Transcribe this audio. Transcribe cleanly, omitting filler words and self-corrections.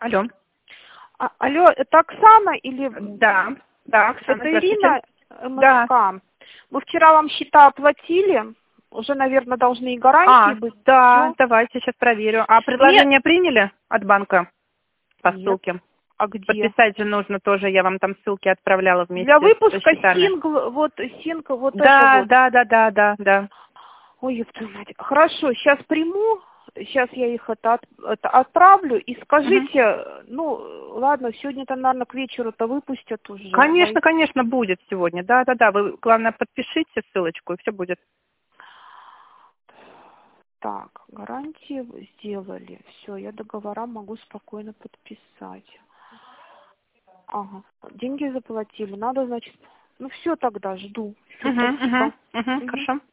Алло. Алло, это Оксана или... Да, да, Оксана, Это Ирина, Да. МСК. Мы вчера вам счета оплатили. Уже, наверное, должны и гарантии быть. Да, Всё. давайте сейчас проверю. А предложение приняли от банка по Нет. ссылке? А где? Подписать же нужно тоже, я вам там ссылки отправляла вместе Для со выпуска счетами. сингл, вот это Да, вот. да. Ой, ёб твою мать. Хорошо, сейчас приму. Сейчас я их это отправлю. И скажите, ну, ладно, сегодня-то, наверное, к вечеру-то выпустят уже. Конечно, будет сегодня. Да. Вы, главное, подпишите ссылочку, и все будет. Так, гарантии сделали. Все, я договора могу спокойно подписать. Ага, деньги заплатили. Надо, значит... Ну, все тогда, жду. Всё, спасибо. Хорошо.